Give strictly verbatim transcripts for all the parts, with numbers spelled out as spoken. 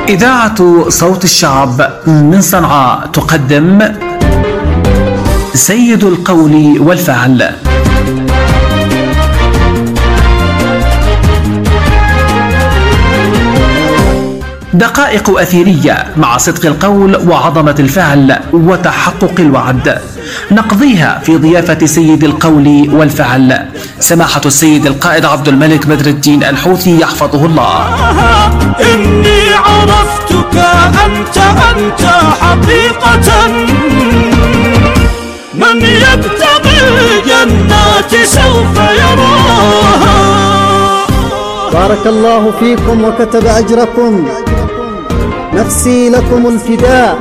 إذاعة صوت الشعب من صنعاء تقدم سيد القول والفعل. دقائق أثيرية مع صدق القول وعظمة الفعل وتحقق الوعد، نقضيها في ضيافة سيد القول والفعل سماحة السيد القائد عبد الملك بدر الدين الحوثي يحفظه الله. إني عرفتك أنت أنت حقيقة، من يبتغي الجنات سوف يراها. بارك الله فيكم وكتب أجركم، نفسي لكم الفداء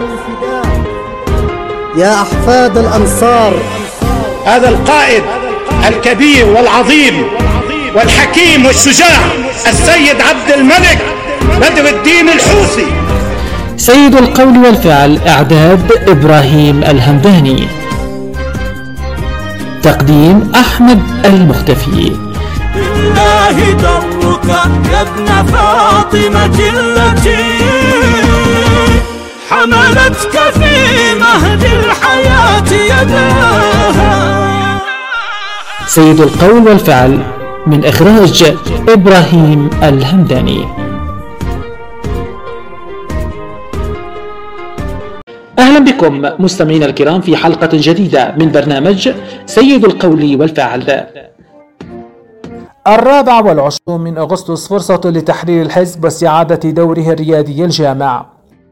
يا أحفاد الأنصار. هذا القائد الكبير والعظيم والحكيم والشجاع السيد عبد الملك بدر الدين الحوثي. سيد القول والفعل، إعداد إبراهيم الهمداني، تقديم أحمد المختفي. بالله درك يا ابن فاطمة التي حملتك في مهد الحياة يداها. سيد القول والفعل من إخراج إبراهيم الهمداني. أهلا بكم مستمعينا الكرام في حلقة جديدة من برنامج سيد القول والفعل. الرابع والعشرون من أغسطس فرصة لتحرير الحزب واستعادة دوره الريادي الجامع.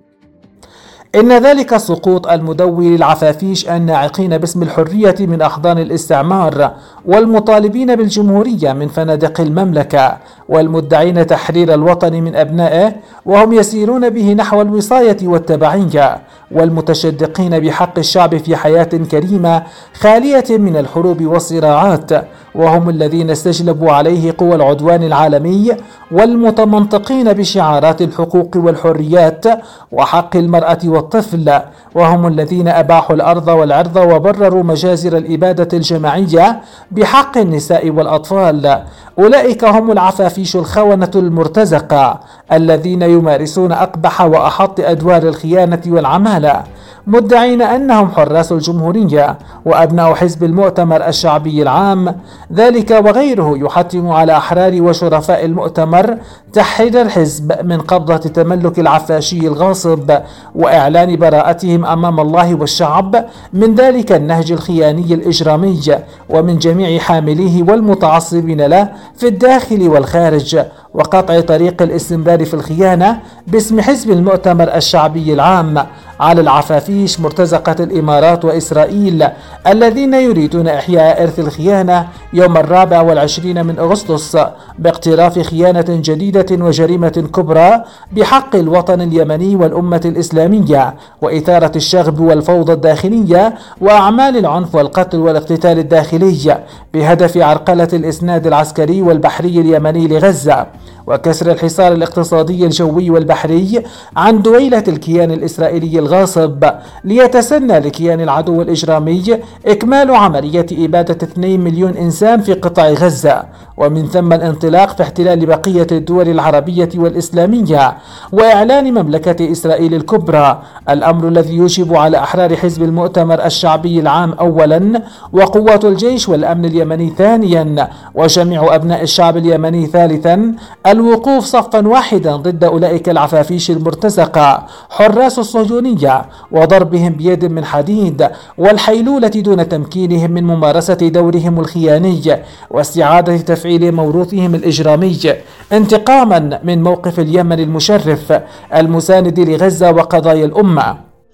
إن ذلك سقوط المدوي للعفافيش الناعقين باسم الحرية من أحضان الاستعمار والمطالبين بالجمهورية من فنادق المملكة والمدعين تحرير الوطن من أبنائه وهم يسيرون به نحو الوصاية والتبعية والمتشدقين بحق الشعب في حياة كريمة خالية من الحروب والصراعات، وهم الذين استجلبوا عليه قوى العدوان العالمي والمتمنطقين بشعارات الحقوق والحريات وحق المرأة والطفل، وهم الذين أباحوا الأرض والعرض وبرروا مجازر الإبادة الجماعية بحق النساء والأطفال. أولئك هم العفافيش الخونة المرتزقة الذين يمارسون أقبح وأحط أدوار الخيانة والعمالة، مدعين أنهم حراس الجمهورية وأبناء حزب المؤتمر الشعبي العام. ذلك وغيره يحتم على أحرار وشرفاء المؤتمر تحرير الحزب من قبضة تملك العفاشي الغاصب وإعلان براءتهم أمام الله والشعب من ذلك النهج الخياني الإجرامي ومن جميع حامليه والمتعصبين له في الداخل والخارج، وقطع طريق الاستمرار في الخيانة باسم حزب المؤتمر الشعبي العام على العفافيش مرتزقة الإمارات وإسرائيل الذين يريدون إحياء إرث الخيانة يوم الرابع والعشرين من أغسطس باقتراف خيانة جديدة وجريمة كبرى بحق الوطن اليمني والأمة الإسلامية وإثارة الشغب والفوضى الداخلية وأعمال العنف والقتل والاقتتال الداخلي بهدف عرقلة الإسناد العسكري والبحري اليمني لغزة وكسر الحصار الاقتصادي الجوي والبحري عن دويلة الكيان الإسرائيلي الغاصب ليتسنى لكيان العدو الإجرامي إكمال عملية إبادة اثنين مليون إنسان في قطاع غزة، ومن ثم الانطلاق في احتلال بقية الدول العربية والإسلامية وإعلان مملكة إسرائيل الكبرى، الأمر الذي يوجب على أحرار حزب المؤتمر الشعبي العام أولا وقوات الجيش والأمن اليمني ثانيا وجميع أبناء الشعب اليمني ثالثا الوقوف صفا واحدا ضد أولئك العفافيش المرتزقة حراس الصهيونية وضربهم بيد من حديد والحيلولة دون تمكينهم من ممارسة دورهم الخياني واستعادة تفعيل موروثهم الإجرامي انتقاما من موقف اليمن المشرف المساند لغزة وقضايا الأمة.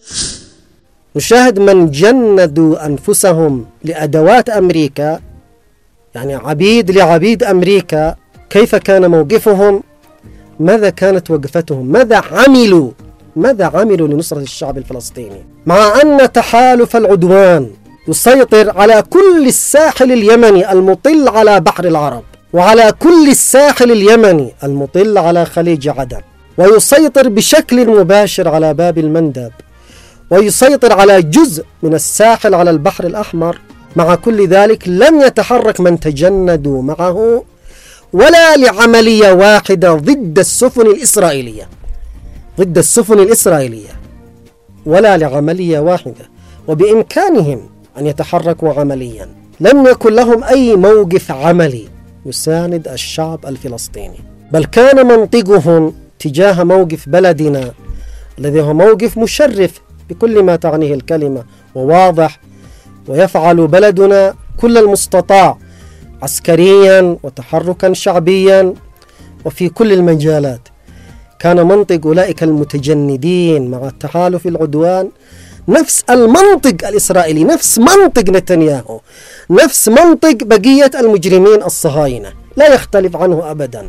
نشاهد من جندوا أنفسهم لأدوات أمريكا، يعني عبيد لعبيد أمريكا، كيف كان موقفهم؟ ماذا كانت وقفتهم؟ ماذا عملوا؟ ماذا عملوا لنصرة الشعب الفلسطيني؟ مع أن تحالف العدوان يسيطر على كل الساحل اليمني المطل على بحر العرب وعلى كل الساحل اليمني المطل على خليج عدن، ويسيطر بشكل مباشر على باب المندب، ويسيطر على جزء من الساحل على البحر الأحمر. مع كل ذلك لم يتحرك من تجندوا معه ولا لعملية واحدة ضد السفن الإسرائيلية. ضد السفن الإسرائيلية ولا لعملية واحدة، وبإمكانهم أن يتحركوا عمليا. لم يكن لهم أي موقف عملي يساند الشعب الفلسطيني، بل كان منطقهم تجاه موقف بلدنا الذي هو موقف مشرف بكل ما تعنيه الكلمة وواضح، ويفعل بلدنا كل المستطاع عسكريا وتحركا شعبيا وفي كل المجالات. كان منطق أولئك المتجندين مع التحالف العدوان نفس المنطق الإسرائيلي، نفس منطق نتنياهو، نفس منطق بقية المجرمين الصهاينة، لا يختلف عنه أبدا.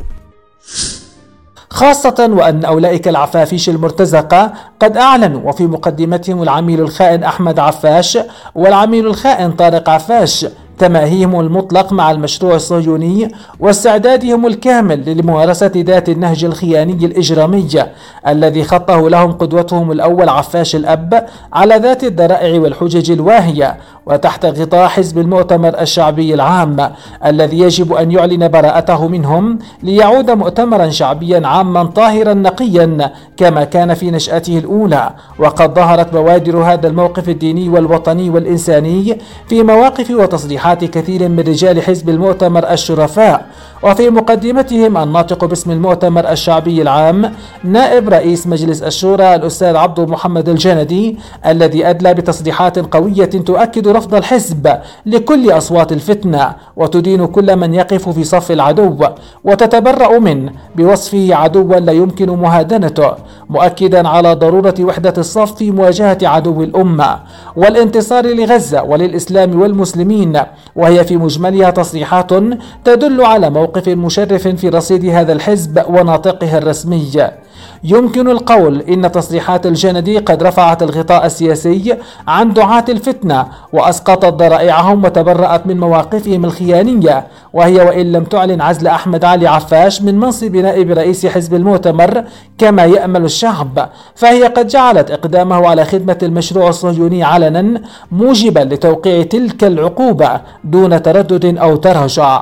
خاصة وأن أولئك العفافيش المرتزقة قد أعلنوا، وفي مقدمتهم العميل الخائن أحمد عفاش والعميل الخائن طارق عفاش، تماهيهم المطلق مع المشروع الصهيوني واستعدادهم الكامل لممارسة ذات النهج الخياني الإجرامي الذي خطه لهم قدوتهم الأول عفاش الأب على ذات الذرائع والحجج الواهية، وتحت غطاء حزب المؤتمر الشعبي العام الذي يجب أن يعلن براءته منهم ليعود مؤتمرا شعبيا عاما طاهرا نقيا كما كان في نشأته الأولى. وقد ظهرت بوادر هذا الموقف الديني والوطني والإنساني في مواقف وتصريحات كثير من رجال حزب المؤتمر الشرفاء، وفي مقدمتهم الناطق باسم المؤتمر الشعبي العام نائب رئيس مجلس الشورى الأستاذ عبد محمد الجندي، الذي أدلى بتصريحات قوية تؤكد رفض الحزب لكل أصوات الفتنة وتدين كل من يقف في صف العدو وتتبرأ منه بوصفه عدوا لا يمكن مهادنته، مؤكدا على ضرورة وحدة الصف في مواجهة عدو الأمة والانتصار لغزة وللإسلام والمسلمين. وهي في مجملها تصريحات تدل على موقف مشرف في رصيد هذا الحزب وناطقه الرسمي. يمكن القول إن تصريحات الجندي قد رفعت الغطاء السياسي عن دعاة الفتنة وأسقطت ذرائعهم وتبرأت من مواقفهم الخيانية، وهي وإن لم تعلن عزل أحمد علي عفاش من منصب نائب رئيس حزب المؤتمر كما يأمل الشعب، فهي قد جعلت إقدامه على خدمة المشروع الصهيوني علنا موجبا لتوقيع تلك العقوبة دون تردد أو تراجع.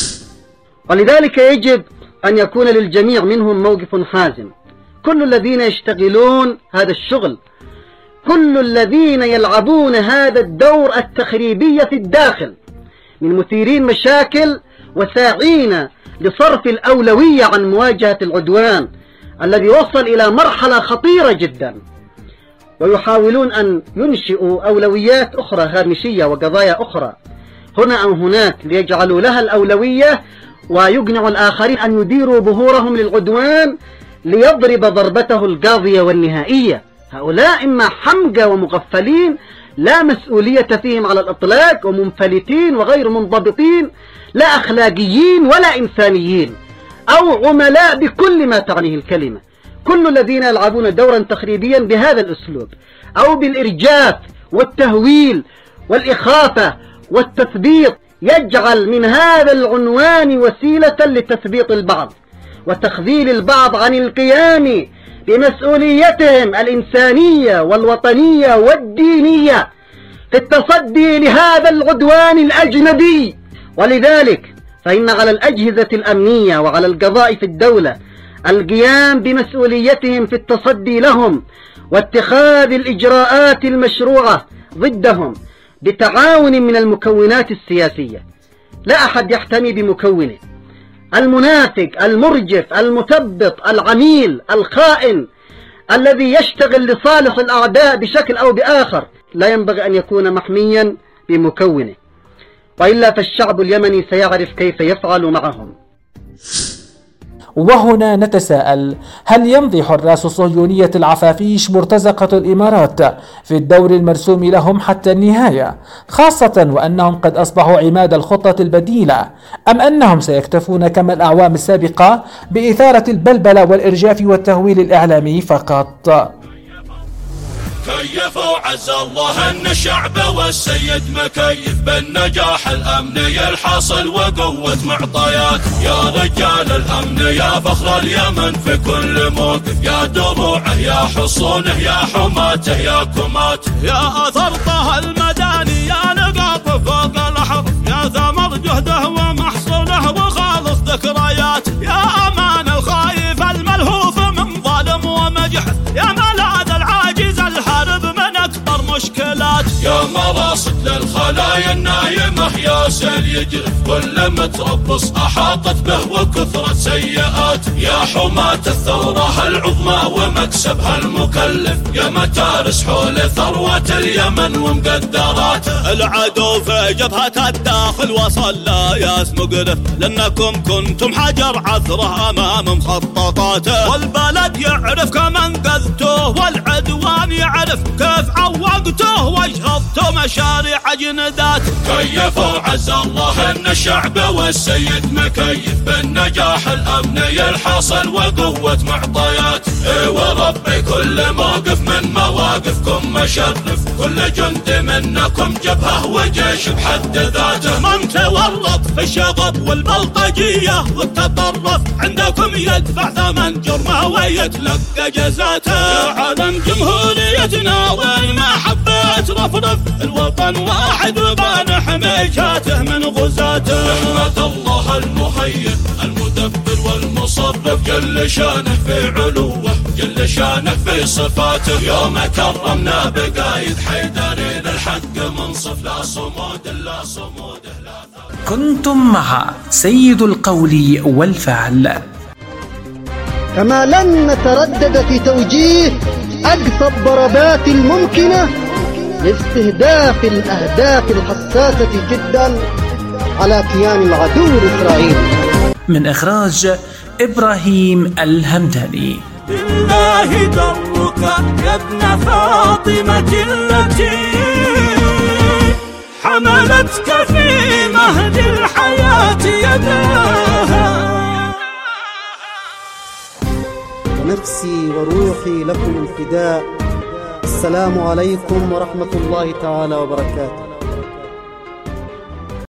ولذلك يجب أن يكون للجميع منهم موقف حازم، كل الذين يشتغلون هذا الشغل، كل الذين يلعبون هذا الدور التخريبي في الداخل من مثيرين مشاكل وساعين لصرف الأولوية عن مواجهة العدوان الذي وصل إلى مرحلة خطيرة جدا، ويحاولون أن ينشئوا أولويات أخرى هامشية وقضايا أخرى هنا أو هناك ليجعلوا لها الأولوية ويقنعوا الآخرين أن يديروا ظهورهم للعدوان ليضرب ضربته القاضية والنهائية. هؤلاء إما حمقى ومغفلين لا مسؤولية فيهم على الإطلاق، ومنفلتين وغير منضبطين، لا أخلاقيين ولا إنسانيين، أو عملاء بكل ما تعنيه الكلمة. كل الذين يلعبون دورا تخريبيا بهذا الأسلوب أو بالإرجاف والتهويل والإخافة والتثبيط يجعل من هذا العنوان وسيلة لتثبيط البعض وتخذيل البعض عن القيام بمسؤوليتهم الإنسانية والوطنية والدينية في التصدي لهذا العدوان الأجنبي. ولذلك فإن على الأجهزة الأمنية وعلى القضاء في الدولة القيام بمسؤوليتهم في التصدي لهم واتخاذ الإجراءات المشروعة ضدهم بتعاون من المكونات السياسية. لا أحد يحتمي بمكونه. المنافق، المرجف، المثبط، العميل، الخائن الذي يشتغل لصالح الأعداء بشكل أو بآخر لا ينبغي أن يكون محميا بمكونه، وإلا فالشعب اليمني سيعرف كيف يفعل معهم. وهنا نتساءل: هل يمضي حراس صهيونية العفافيش مرتزقة الإمارات في الدور المرسوم لهم حتى النهاية، خاصة وأنهم قد أصبحوا عماد الخطة البديلة، أم أنهم سيكتفون كما الأعوام السابقة بإثارة البلبلة والإرجاف والتهويل الإعلامي فقط؟ كيفوا عز الله ان الشعب والسيد مكيف بالنجاح الامني الحاصل وقوة معطيات. يا رجال الامن يا فخر اليمن في كل موقف، يا دروعه يا حصونه يا حماته يا كمات، يا اثر طه المداني يا نقاط فوق الحرف، يا ثمر جهده ومحصوله وخالص ذكريات، يا امان الخايف الملهوف من ظالم ومجحف، يا مراصد للخلايا النايمة يا سيل يجرف، كل متربص أحاطت به وكثرة سيئات. يا حماة الثورة العظمى ومكسبها المكلف، يا متارس حول ثروة اليمن ومقدرات. العدو في جبهة الداخل وصل لا ياس مقرف، لأنكم كنتم حجر عثره أمام مخططاته. والبلد يعرف كم انقذتوه، والعدوان يعرف كيف عوقتوه، واجهضتوا مشاريع جندات. كيفوا عز الله ان الشعب والسيد مكيف، بالنجاح الامني الحاصل وقوة معطيات. اي وربي كل موقف من مواقفكم مشرف، كل جند منكم جبهة وجيش بحد ذاته. من تورط في الشغب والبلطجية والتطرف، عندكم يدفع ثمن جرمه ويتلقى جزاته. يا علم جمهوريتنا وين ما حبيت رفرف، الوطن واحد وبان حميشاته من غزاته. احمد الله المهيئ المدبر والمصرف، جل شانه في علوه جل شانه في صفاته. يوم كرمنا بقايد حيدرين الحق منصف، لا صمود لا صمود لا. كنتم مع سيد القول والفعل. كما لن نتردد في توجيه أقصى الضربات الممكنة لاستهداف الأهداف الحساسة جدا على كيان العدو الإسرائيلي. من إخراج إبراهيم الهمداني. بالله درك يا ابن فاطمة التي حملتك في مهد الحياة يداها. نفسي وروحي لكم الفداء. السلام عليكم ورحمة الله تعالى وبركاته.